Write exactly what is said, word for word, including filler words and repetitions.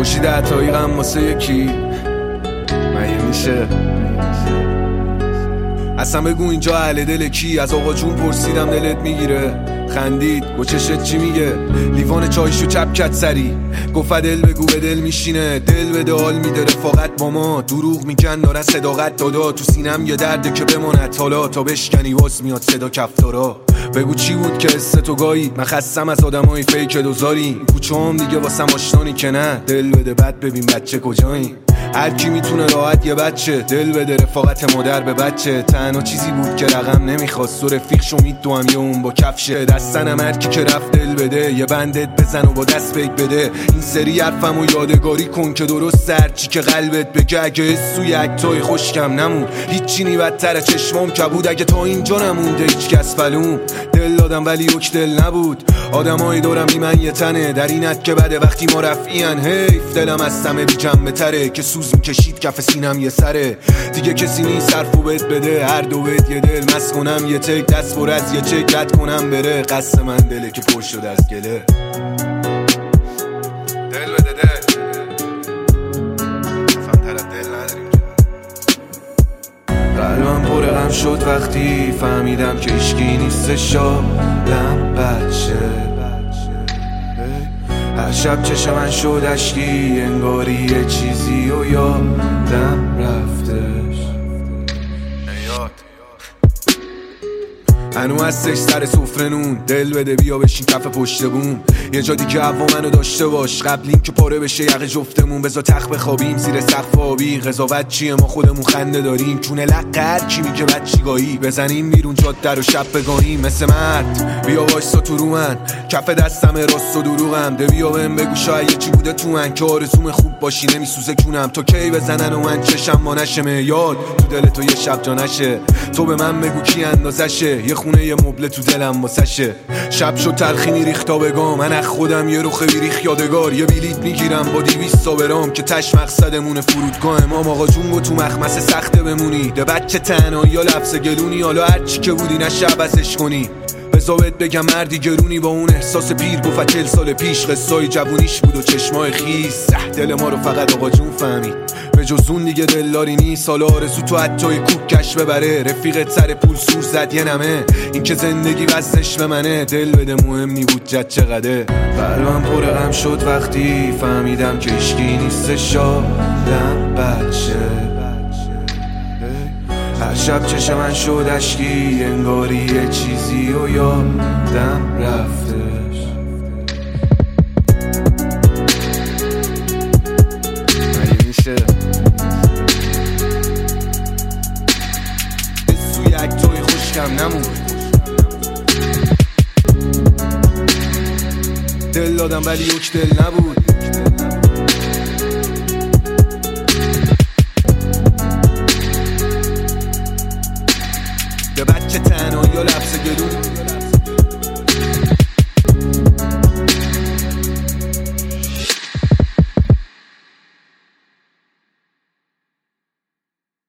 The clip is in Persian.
خورشید عطایی غم واسه یکی مگه میشه؟ اصلا بگو اینجا اهل دل کی؟ از آقا جون پرسیدم دلت میگیره؟ خندید گو چشت چی میگه؟ لیوان چایشو چپ کت سری گفت دل بگو به دل میشینه، دل به دال میده رفاقت با ما، دروغ میگن دارن صداقت دادا، تو سینم یه درده که بماند حالا تا بشکنی واس میاد صدا کفتارا. بگو چی بود که حس تو گایی؟ من خستم از آدمای فیک دوزاری، کوچه هم دیگه واسم آشنانی که نه، دل بده بعد ببین بچه کجایی. هر کی میتونه راحت یه بچه دل بده رفاقت مادر به بچه، تنها چیزی بود که رقم نمیخواست و رفیق شمید دو هم یه اون با کفشه، دستنم هر کی که رفت دل بده یه بندت بزن و با دست فیک بده، این سری حرفم و یادگاری کن که درست هرچی که قلبت بگه، اگه سوی اکتای خوشکم نمون هیچی نی بدتر چشمام کبود، اگه تا اینجا نمونده هیچ کس فلوم، دل دادم ولی یک دل نبود، آدمای دورم بی من یه تنه، در اینت که بده وقتی ما رفعین، حیف دلم از سمه بی جنبه تره که سوز میکشید کف سینم یه سره، دیگه کسی نیست حرفو بهت بده، هر دو بهت یه دل مست کنم یه تک دست بر از یه چک رد کنم بره، قصد من دله که پر شده از گله، دل بده دل افهم طرف دل نداریم که قلبم پر غم شد وقتی فهمیدم که هیچکی نیست شادم بچه، هر شب چشم من شد اشکی انگاری یه چیزی و یادم رفتش نیاد هنو هستش سر سفره نون، دل بده بیا بشین کف پشت بوم، یه جا دیگه هوا منو داشته باش قبل این که پاره بشه یقه جفتمون، بذار تخت بخوابیم زیر سقف آبی، قضاوت چیه ما خودمون خنده داریم، چونه لقر کی میگه بچیگاهی، بزنیم بیرون جاده رو شب بگانیم مثل مرد، بیا وایسا تو رو من کف دستم راست و دروغم، ده بیا بهم بگو شاید یه چی بوده تو من که آرزوم خوب باشی نمیسوزه کونم، تو کی بزنن و من چشم ما نشه میاد تو دل تو یه شب جا نشه، تو به من بگو کی اندازشه، یه خونه یه مبله تو دلم واسشه، شب شد تلخی میریختا بگام، من اخ خودم یه روخه بیریخ یادگار، یه بلیت میگیرم با دیویست برام که تش مقصدمونه فرودگاه امام آقا جون گو تو مخمسه سخته بمونی، ده بچه تنهایی یا لفظ گلونی، حالا هرچی که بودی نشه عوضش کنی، بذار بگم مردی گرونی با اون احساس پیر گفت چل سال پیش قصای جوونیش بود و چشمای خیس، دل ما رو فقط آقا جون فهمید، به جز اون دیگه دلداری نیست، حالا آرزو تو حتی کوک کش ببره، رفیقت سر پول سور زد یه نمه، این که زندگی وزنش به منه، دل بده مهم نی بود جد چقدره، قلبم پر غم شد وقتی فهمیدم که هیچکی نیست شادم بچه، هر شب چشم من شد اشکی انگاری یه چیزی و یادم رفتش مگه میشه؟ به سوی اکتای خوشکم نمون، دل دادم ولی یک دل نبود، به بچه تنهایی یا لفظ گلون